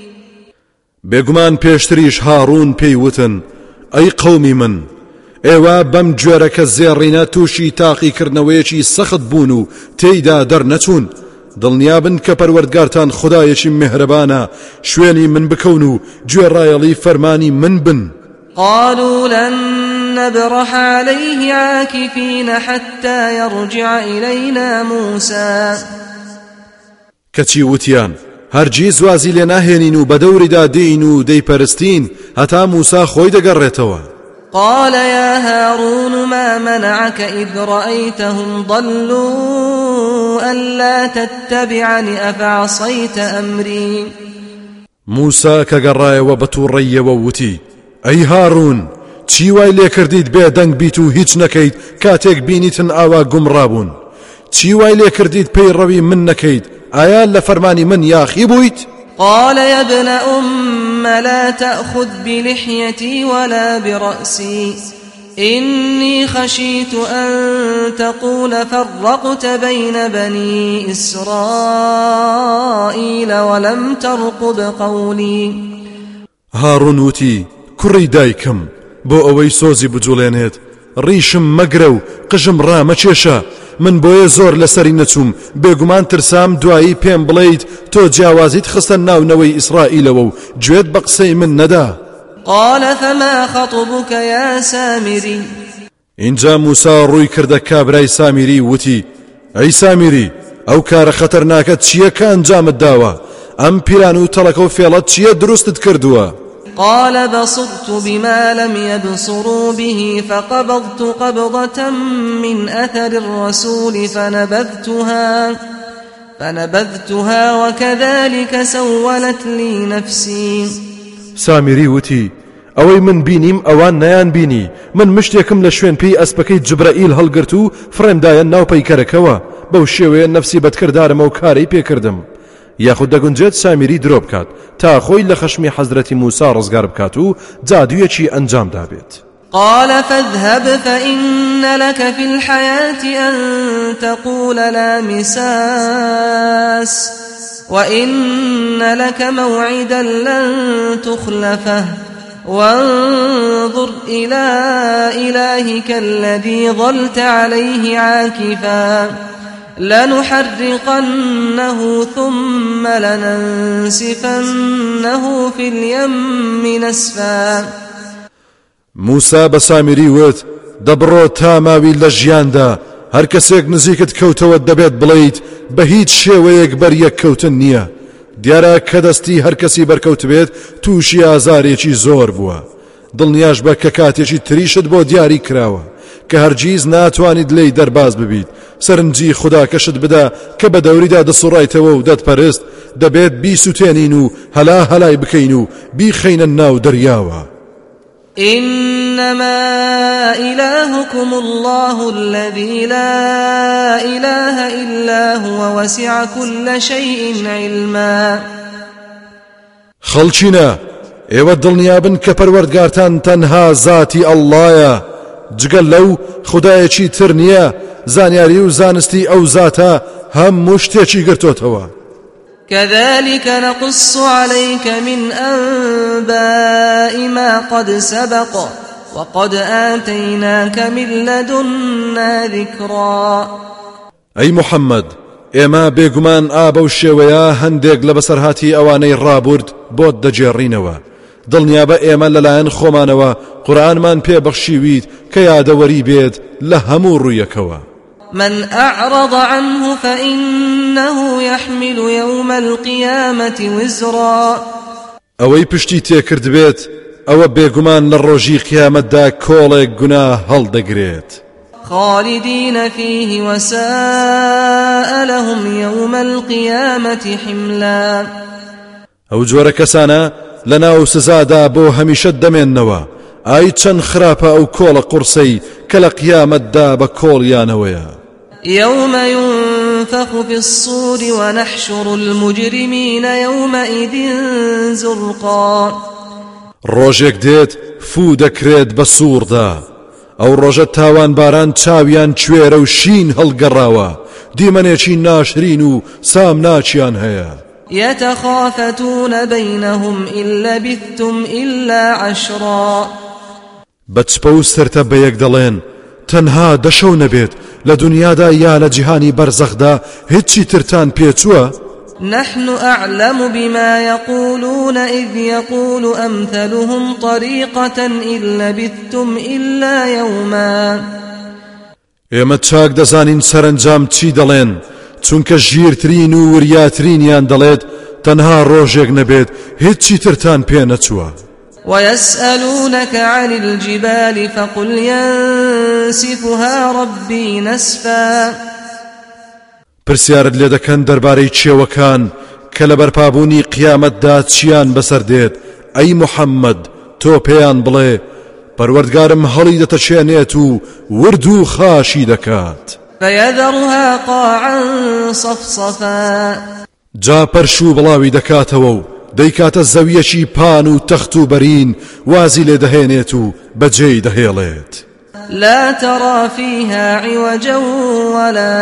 بێگومان پێشتریش هاڕون پێیوتن ئەی قەومی من، ئێوە بەم جۆرەکە زێڕینە تووشی تاقیکردنەوەیەکی سەخت بوون و تێیدا دەرنەچوون. دڵنیابن کە پەروەردگارتان خودایەکی میهرەبانە، شوێنی من بکەون و گوێڕایەڵی فەرمانی من بن. قالوا لن نبرح عليه عاكفين حتى يرجع إلينا موسى. کەچی وتیان هەرگیز وازی لێ ناهێنین و بە دەوریدا دێین و دەیپەرستین هەتا موسا خۆی دەگەڕێتەوە. قال يا هارون ما منعك إذ رأيتهم ضلوا ألا تتبعني أفعصيت أمري. موسا کە گەڕایەوە بە تووڕەیەوە وتی ئەی هاڕون، چی وای لێ کردیت بێ دەنگ بیت و هیچ نەکەیت کاتێک بینیتن ئاوا گومڕابوون؟ چی وای لێ کردیت پێی ڕەوی من نەکەیت؟ ئایا لە فەرمانی من یاخی بوویت؟ قال يا ابن أم لا تأخذ بلحيتي ولا برأسي إني خشيت أن تقول فرقت بين بني إسرائيل ولم ترقب قولي. هارون وتی کوڕی دایکم، بۆ ئەوەی سۆزی بجوڵێنێت ڕیشم مەگرە و قژم ڕامەچێشە، من بۆیە زۆر لەسەری نەچووم، بێگومان ترسام دوایی پێم بڵێیت تۆ جیاوازیت خستە ناونەوەی ئیسرائیلەوە و گوێت بە قسەی من نەدا. قال فما خطبك يا سامري. اینجا موسا ڕووی کردە کابرای سامیری وتی ئەی سامیری، ئەو کارە خەتەرناکە چییە کە ئەنجامت داوە؟ ئەم پیران و تەڵەکە و فێڵەت چییە دروستت کردووە؟ قال بصرت بما لم يبصروا به فقبضت قبضة من أثر الرسول فنبذتها وكذلك سولت لي نفسي. سامیری وتی ئەوەی من بینیم ئەوان نەیان بینی، من مشتێکم لە شوێن پێی ئەسپەکەی جبرائیل هەڵگرت و فڕێمدایە ناو پەیکەرەکەوە، بەو شێوەیە نەفسی بەدکردارمە و کارەی پێکردم. یاخود دەگونجێت سامیری درۆ بکات تا خۆی لە خەشمی حەزرەتی موسا ڕزگار بکات و جادوویەکی ئەنجام دابێت. قال فاذهب فإن لك في الحياة أن تقول لا مساس وإن لك موعدا لن تخلفه وانظر إلى إلهك الذي ظلت عليه عاكفا لنحرقنه ثم لننسفنه في اليم نسفا. موسا بە سامیری وت دەبڕۆ تا ماوی لە ژیاندا هەر کەسێک نزیکت کەوتەوە دەبێت بڵێیت بە هیچ شێوەیەک بەریەک کەوتن نییە. دیارە کە دەستی هەر کەسی بەرکەوت بێت تووشی ئازارێکی زۆر بووە. دڵنیاش بە کە کاتێکی تریشت بۆ دیاری کراوە کە هەرگیز ناتوانیت لێی دەرباز ببیت. سەرنجی خدا کەشت بدا کە بە دەوریدا دەسوڕایتەوە و دەتپەرست، دەبێت بیسووتێنین و هەلا هەلای بکەین و بیخەینە ناو دەریاوە. إنما إلهكم الله الذي لا إله إلا هو وسع كل شيء علما. خەڵچینە، ئێوە دڵنیابن کە پەروەردگارتان تەنها زاتی ئەڵڵایە، جگەل لەو خودایەکی تر نییە، زانیاری و زانستی ئەو زاتە هەموو شتێکی گرتوتەوە. كذلك نقص عليك من أنباء ما قد سبق وقد آتيناك من لدنا ذكرا. أي محمد ئێمە بێگومان ئابە و شێوەیە هەندێک لە بەسەرهاتی ئەوانەی ڕابورد بۆت دەجێڕینەوە. دڵنیابە ئێمە لەلایەن خۆمانەوە قورئانمان پێبەخشیویت کە یادەوەری بێت لە هەموو ڕوویەکەوە. من أعرض عنه فإنه يحمل يوم القيامة وزرا. ئەوەی پشتی تێکرد بێت ئەوە بێگومان لە ڕۆژی قیامەتدا کۆڵێک گوناه هەڵدەگرێت. خالدين فيه وساء لهم يوم القيامة حملا. ئەو جۆرە کەسانە لەناو سزادا بۆ هەمیشە دەمێننەوە. ئای چەند خراپە ئەو کۆڵە قورسەی کە لە قیامەتدا بە کۆڵیانەوەیە. يوم ينفخ في الصور ونحشر المجرمين يومئذ زرقا. ڕۆژێک دێت فوو دەکرێت بە سووردا. ئەو ڕۆژە تاوان باران چاویان کوێرە و شین هەڵگەڕاوە. دیمەنێکی ناشرین و سامناچیان هەیە. يتخافتون بينهم إن لبثتم إلا عشرا. بەچپە و سرتە بەیەک دەڵێن تەنها دەشەو نەبێت لە دنیادا یا لە جیهانی بەرزەخدا هیچی ترتان پێچووە. نحن أعلم بما يقولون إذ يقول أمثلهم طريقة إن لبثتم إلا يوما. ئێمە چاک دەزانین سەرنجام چی دەڵێن چونکە ژیرترین و وریاترینیان دەڵێت تەنها ڕۆژێک نەبێت هیچی ترتان پێ نەچووە. ويسألونك عن الجبال فقل ينسفها ربي نسفا. پرسیارت لێ دەکەن دەربارەی چێوەکان کە لە بەرپابوونی قیامەتدا چیان بەسەر دێت. ئەی محەممەد تۆ پێیان بڵێ پەروەردگارم هەڵی دەتەچێنێت و ورد و خاشی دەکات. فيذرها قاعا صفصفا. جا پەرش و بڵاوی دەکاتەوە و دەیکاتە زەویەکی پان و تەخت و بەرین وازی لێ دەهێنێت و بەجێی دەهێڵێت. لا ترى فيها عوجا ولا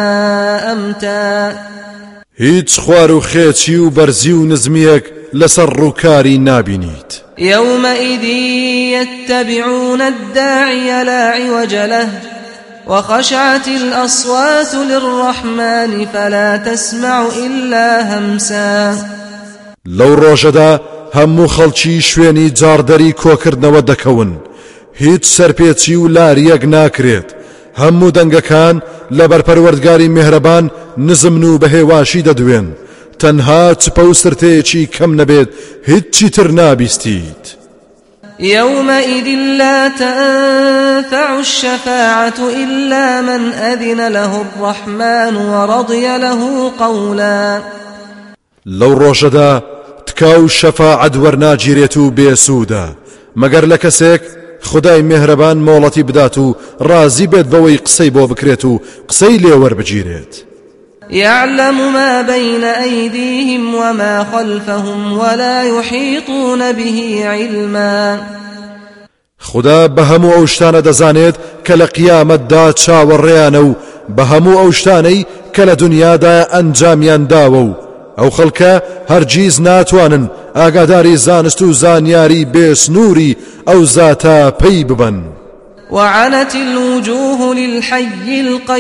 أمتا. هیچ خوار و خێچی و بەرزی و نزمیەک لەسەر ڕووکاری نابینیت. يومئذ يتبعون الداعي لا عوج له وخشعت الأصوات للرحمن فلا تسمع إلا همسا. لەو ڕۆژەدا هەموو خەڵکی شوێنی جاردەری کۆکردنەوە دەکەون. هیچ سەرپێچی و لاریەک ناکرێت. هەموو دەنگەکان لەبەر پەروەردگاری میهرەبان نزمن و بەهێواشی دەدوێن. تەنها چپە و سرتەیەکی کەم نەبێت هیچی تر نابیستیت. يومئذ لا تنفع الشفاعة إلا من أذن له الرحمن ورضي له قولا. لەو ڕۆژەدا تکاو شەفاعەت وەرناگیرێت و بێسوودە مەگەر لە کەسێک خدای میهرەبان مۆڵەتی بدات و ڕازی بێت بەوەی قسەی بۆ بکرێت و قسەی لێوەربگیرێت. يعلم ما بين أيديهم وما خلفهم ولا يحيطون به علما. خدا بە هەموو ئەو شتانە دەزانێت کە لە قیامەتدا چاوەڕێیانە و بە هەموو ئەو شتانەی کە لە دنیادا ئەنجامیان داوە و ئەو خەڵکە هەرگیز ناتوانن ئاگاداری زانست و زانیاری بێسنووری ئەو زاتە پێی ببن. وعنت الوجوه للحي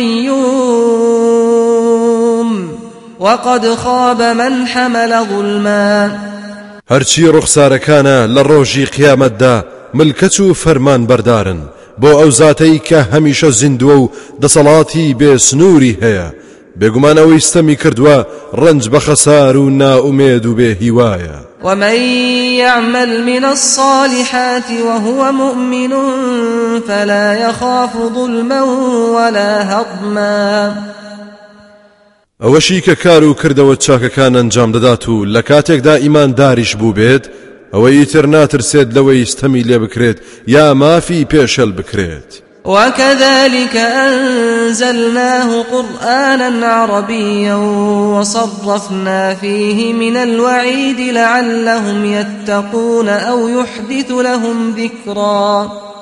القيوم وقد خاب من حمل ظلما. هەرچی ڕوخسارەکانە لە ڕۆژی قیامەتدا ملکەت و فەرمان بەردارن بۆ ئەو زاتەی کە هەمیشە زیندووە و دەسەڵاتی بێسنووری هەیە. بێگومان ئەوەی ستەمی کردووە ڕنج بە خەسار و نائومێد و بێهیوایە. ومن يعمل من الصالحات وهو مؤمن فلا يخاف ظلما ولا هضما. ئەوەشی کە کار و کردەوە چاکەکان ئەنجام دەدات و لە کاتێکدا ئیمانداریش بوو بێت ئەوەی تر ناترسێت لەوەی ستەمی لێ بکرێت یا مافی پێشەل بکرێت. وكذلك أنزلناه قرآنا عربيا وصرفنا فيه من الوعيد لعلهم يتقون أو يحدث لهم ذكرا.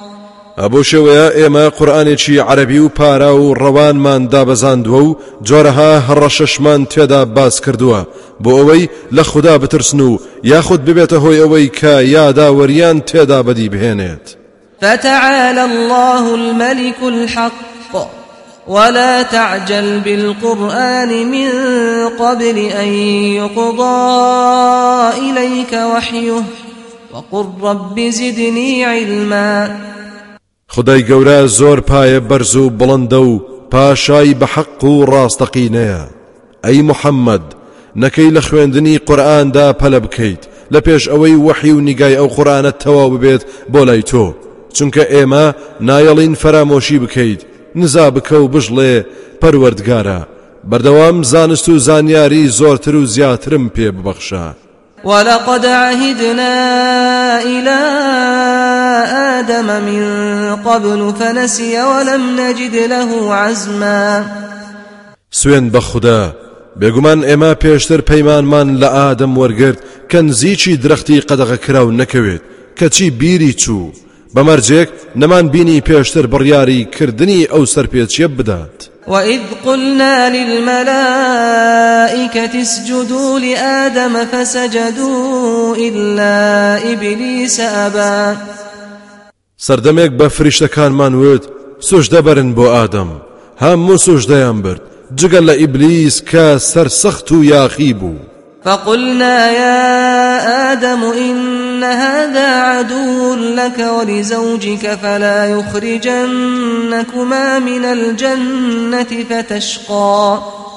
ئەبۆ شێوەیە ئێمە قورئانێکی عەرەبی و پارا و ڕەوانمان دابەزاندووە و جۆرەها هەڕەشەشمان تێدا باس کردووە بۆ ئەوەی لە خوددا بترسن و یاخود ببێتە هۆی ئەوەی کە یاداوەریان تێدا بەدی بهێنێت. فتعالى الله الملك الحق ولا تعجل بالقرآن من قبل أن يقضى إليك وحيه وقل رب زدني علما. خدای گەورە زۆر پایە بەرز و بڵندە و پاشای بە حەق و ڕاستەقینەیە. ئەی محەممەد نەکەی لە خوێندنی قورئاندا پەلە بکەیت لە پێش ئەوەی وحی و نیگای ئەو قورئانە تەواو ببێت بۆ لای تۆ، چونکە ئێمە نایەڵین فەرامۆشی بکەیت، نزا بکە و بژڵێ پەروەردگارە بەردەوام زانست و زانیاری زۆرتر و زیاترم پێ ببەخشە. ولقد عهدنا إلى آدم من قبل فنسي ولم نجد له عزما. سوێن بە خوددا بێگومان ئێمە پێشتر پەیمانمان لە ئادەم وەرگرت کە نزیکی درەختی قەدەغەکراو نەکەوێت کەچی بیری چوو بەمەرجێک نەمان بینی پێشتر بڕیاری کردنی ئەو سەرپێچیە بدات. وإذ قلنا للملائكة اسجدوا لآدم فسجدوا إلا إبليس أبى. سەردەمێک بە فریشتەکانمان وت سوژدە بەرن بۆ ئادەم، هەموو سوژدەیان برد جگەل لە ئیبلیس کە سەرسەخت و یاخی بوو. فقلنا يا آدم إن هذا عدو لك ولزوجك فلا يخرجنكما من الجنة فتشقى.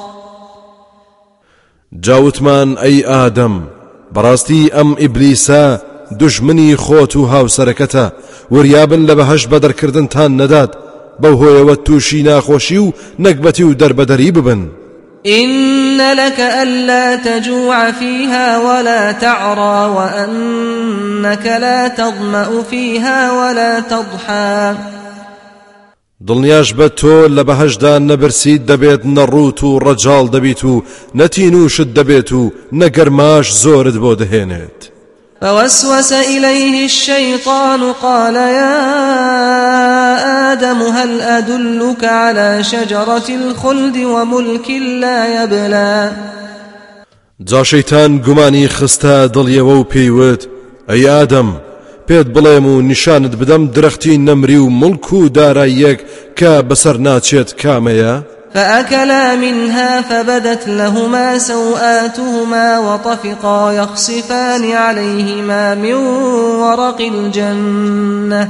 جاوتمان أي آدم براستي أم إبليسا دژمنی خۆت و هاوسەرەکەتە وریابن لە بەهەشت بەدەرکردنتان نەدات بەو هۆیەوە تووشی ناخۆشی و نەکبەتی و دەربەدەری ببن. إن لك ألا تجوع فيها ولا تعرى وأنك لا تظمأ فيها ولا تضحى. دڵنیاش بە تۆ لە بەهەشتدا نەبرسیت دەبێت نەڕوت و ڕەجاڵ دەبیت و نەتینوشت دەبێت و نەگەرماش زۆرت بۆ دەهێنێت. فوسوس إليه الشيطان قال يا آدم هل أدلك على شجرة الخلد وملك لا يبلى. جا شەیتان گومانی خستە دڵیەوە و پێیوت ئەی ئادەم پێت بڵێم و نیشانت بدەم درەختی نەمری و مڵک و داراییەک کە بەسەر ناچێت کامەیە؟ فأكلا منها فبدت لهما سوآتهما وطفقا يخصفان عليهما من ورق الجنة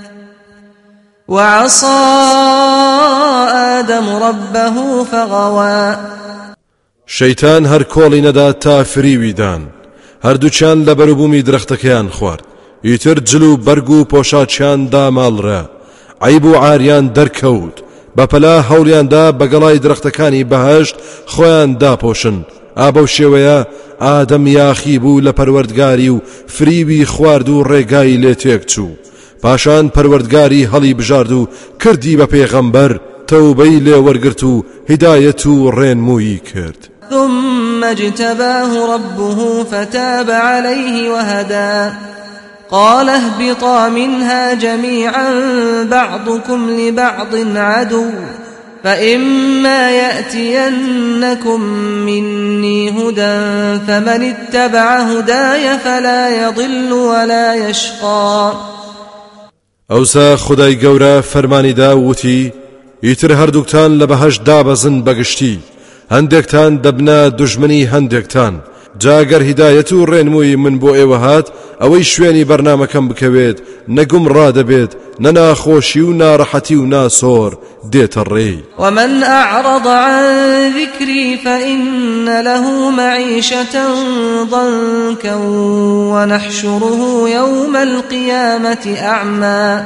وعصى آدم ربه فغوى. شەیتان هەر کۆڵی نەدا تا فریویدان هەردووچیان لە بەروبوومی درەختەکەیان خوارد ئیتر جل و بەرگ و پۆشاچیان داماڵڕە عەیب و عاریان دەرکەوت بەپەلا هەوڵیاندا بەگەڵای درەختەکانی بەهەشت خۆیان داپۆشن. ئابەو شێوەیە ئادەم یاخی بوو لە پەروەردگاری و فریوی خوارد و ڕێگای لێ تێک چوو. پاشان پەروەردگاری هەڵی بژارد و کردی بە پێغەمبەر تەوبەی لێ وەرگرت و هیدایەت و ڕێنمووی کرد. ثم اجتباه ربه فتاب عليه وهدى. قال اهبطا منها جميعا بعضكم لبعض عدو فإما يأتينكم مني هدى فمن اتبع هداي فلا يضل ولا يشقى. ئەوسا خدای گەورە فەرمانیدا وتی ئیتر هەردووکتان لە بەهەشت دابەزن بەگشتی هەندێکتان دەبنە دوژمنی هەندێکتان جاگەر هیدایەت و ڕێنمووی من بۆ ئێوە هات ئەوەی شوێنی بەرنامەکەم بکەوێت نەگوم ڕادەبێت نەناخۆشی و ناڕەحەتی و ناسۆر دێتە ڕێی. ومن أعرض عن ذكري فإن له معيشة ضنكا ونحشره يوم القيامة أعمى.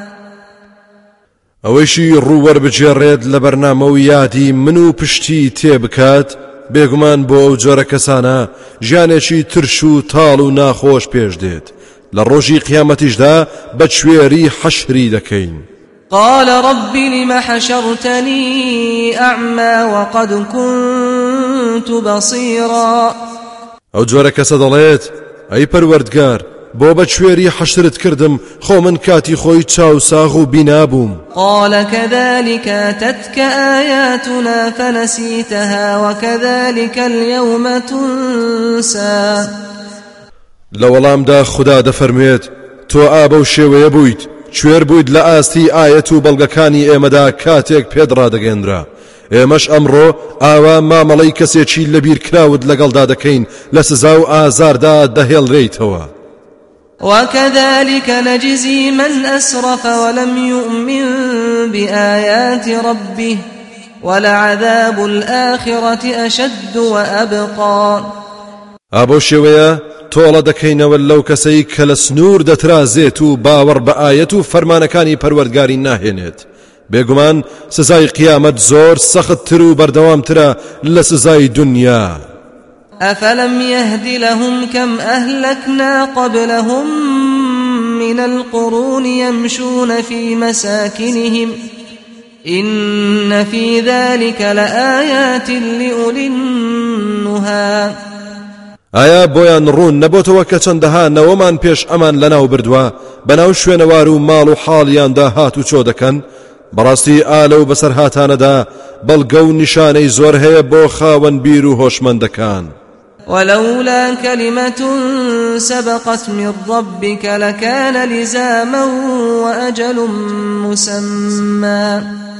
ئەوەیشی ڕوووەەر بجێڕێت لە بەرنامە و یادی من و پشتی تێبکات بێگومان بۆ ئەو جۆرە کەسانە ژیانێکی ترش و تاڵ و ناخۆش پێش دێت لە ڕۆژی قیامەتیشدا بە کوێری حەشری دەکەین. قال رب لم حشرتني أعمى وقد كنت بصيرا. ئەو جۆرە کەسە دەڵێت ئەی پەروەردگار بۆ بە کوێری حەشرت کردم خۆ من کاتی خۆی چاو ساغ و بینا بووم. قال كذلك أتتك آياتنا فنسيتها وكذلك اليوم تنسى. لە وەڵامدا خوددا دەفەرموێت تۆ ئابە و شێوەیە بوویت کوێر بوویت لە ئاستی ئایەت و بەڵگەکانی ئێمەدا کاتێک پێت ڕادەگەێنرا. ئێمەش ئەمڕۆ ئاوا مامەڵەی کەسێکی لەبیر کراوت لەگەڵدا دەکەین لە سزا و ئازاردا دەهێڵرێیتەوە. وكذلك نجزي من أسرف ولم يؤمن بآيات ربه ولعذاب الآخرة أشد وأبقى. ئابۆ شێوەیە تۆڵە دەکەینەوە لەو کەسەی کە لە سنوور دەترازێت و باوەڕ بە ئایەت و فەرمانەکانی پەروەردگاری ناهێنێت. بێگومان سزای قیامەت زۆر سەختتر و بەردەوامترە لە سزای دنیا. أفلم يهد لهم كم أهلكنا قبلهم من القرون يمشون في مساكنهم إن في ذلك لآيات لأولي النهى. ئایا بۆیان ڕوون نەبۆتەوە کە چەندەها نەوەمان پێش ئەمان لەناو بردووە بەناو شوێنەوار و ماڵ و حاڵیاندا هات و چۆ دەکەن؟ بەڕاستی ئالە و بەسەرهاتانەدا بەڵگە و نیشانەی زۆر هەیە بۆ خاوەن بیر و هۆشمەندەکان. ولولا كلمة سبقت من ربك لكان لزاما وأجل مسمى.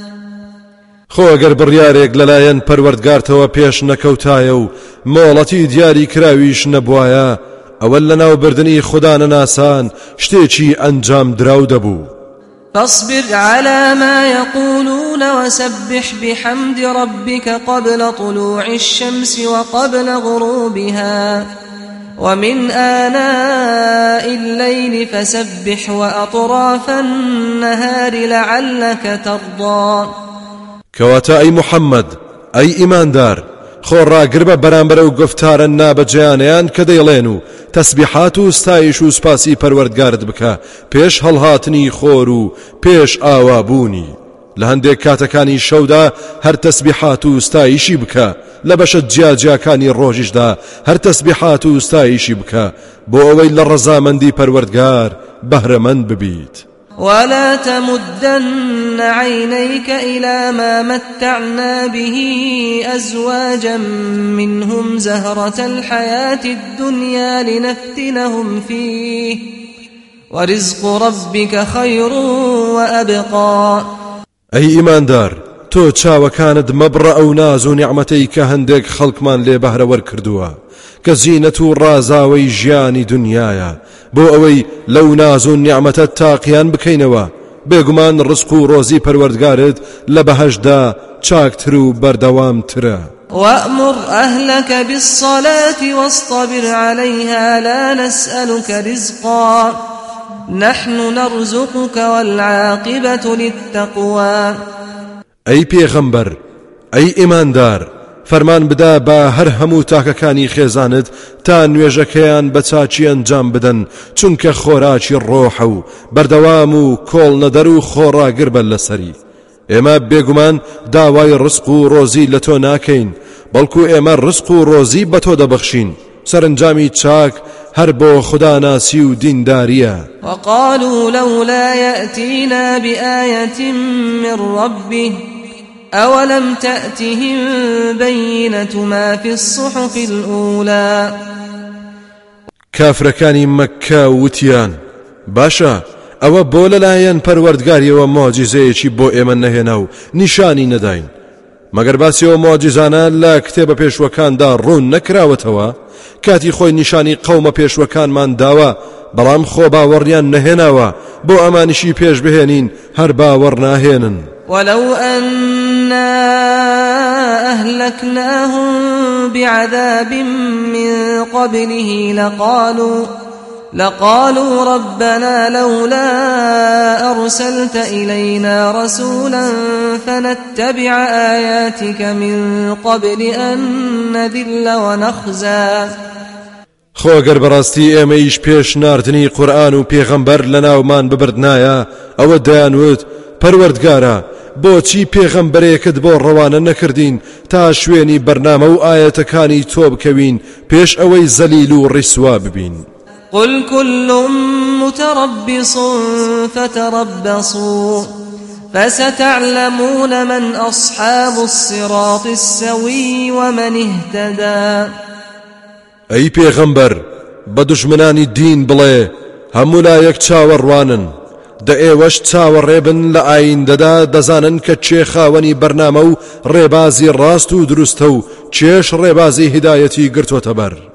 خۆ ئەگەر بڕیارێک لەلایەن پەروەردگارتەوە پێش نەکەوتایە و مۆڵەتی دیاری کراویش نەبوایە ئەوە لەناو بردنی خوددا نەناسان شتێکی ئەنجام دراو دەبوو. فاصبر على ما يقولون وسبح بحمد ربك قبل طلوع الشمس وقبل غروبها ومن آناء الليل فسبح وأطراف النهار لعلك ترضى. کەواتە ئەی محەممەد ئەی ئیماندار خۆڕاگر بە بەرامبەرە و گفتارە نابەجیانیان کە دەیڵێن و تەسبیحات و ستایش و سپاسی پەروەردگارت بکە پێش هەڵهاتنی خۆر و پێش ئاوابوونی. لە هەندێک کاتەکانی شەودا هەر تەسبیحات و ستایشی بکە لە بەشە جیاجیاکانی ڕۆژیشدا هەر تەسبیحات و ستایشی بکە بۆ ئەوەی لە ڕەزامەندی پەروەردگار بەهرەمەند ببیت. ولا تمدن عينيك إلى ما متعنا به أزواجا منهم زهرة الحياة الدنيا لنفتنهم فيه ورزق ربك خير وأبقى. أي إيمان دار تۆ چاوەکانت مەبڕە ئەو ناز و نیعمەتەی کە هەندێک خەڵکمان لێ بەهرەوەر کردووە کە زینەت و ڕازاوەی ژیانی دنیاە بۆ ئەوەی لەو ناز و نیعمەتە تاقییان بکەینەوە. بێگومان ڕزق و ڕۆزی پەروەردگارت لە بەهەشدا چاکتر و بەردەوامترە. وأمر أهلك بالصلاة واصطبر عليها لا نسألك رزقا نحن نرزقك والعاقبة للتقوى. ئەی پێغەمبەر ئەی ئیماندار فەرمان بدا بە هەر هەموو تاکەکانی خێزانت تا نوێژەکەیان بە چاچی ئەنجام بدەن چونکە خۆراکی ڕۆحە و بەردەوام و کۆڵ نەدەر و خۆڕاگر بە لەسەری. ئێمە بێگومان داوای ڕزق و ڕۆزی لە تۆ ناکەین بەڵکو ئێمە ڕزق و ڕۆزی بە تۆ دەبەخشین. سەرنجامی چاک هەر بۆ خوداناسی و دینداریە. وقالوا لولا يأتينا بآية من ربه أولم تأتهم بينة ما في الصحف الأولى. کافرەکانی مەککە وتیان باشە ئەوە بۆ لەلایەن پەروەردگاریەوە مۆجیزەیەکی بۆ ئێمە نەهێنا و نیشانی نەداین مەگەر باسیەوە مۆجیزانە لە کتێبە پێشوەکاندا ڕوون نەکراوەتەوە کاتی خۆی نیشانی قەومە پێشوەکانمان داوە بەڵام خۆ باوەڕیان نەهێناوە بۆ ئەمانیشی پێش بهێنین هەر باوەڕ ناهێنن. ولو أنا أهلكناهم بعذاب من قبله لقالوا ربنا لولا أرسلت إلينا رسولا فنتبع آياتك من قبل أن نذل ونخزى. خۆگەر بەڕاستی ئێمەیش پێش ناردنی قورئان و پێغەمبەر لەناومان ببردنایە ئەوە دەیانوت پەروەردگارە بۆچی پێغەمبەرێکت بۆ ڕەوانە نەکردین تا شوێنی بەرنامە و ئاەتەکانی تۆ بکەوین پێش ئەوەی زەلیل و ڕیسوا ببین. قل كل متربص فتربصوا فستعلمون من أصحاب الصراط السوي ومن اهتدى. أي پیغمبر بدشمنانی دین بڵێ هەموو لایەک چاوەڕوانن دە ئێوەش چاوەڕێبن لە ئایندەدا دەزانن کە چێ خاوەنی بەرنامە و ڕێبازی ڕاست و دروستە و چێش ڕێبازی هیدایەتی گرتوۆتە بەر.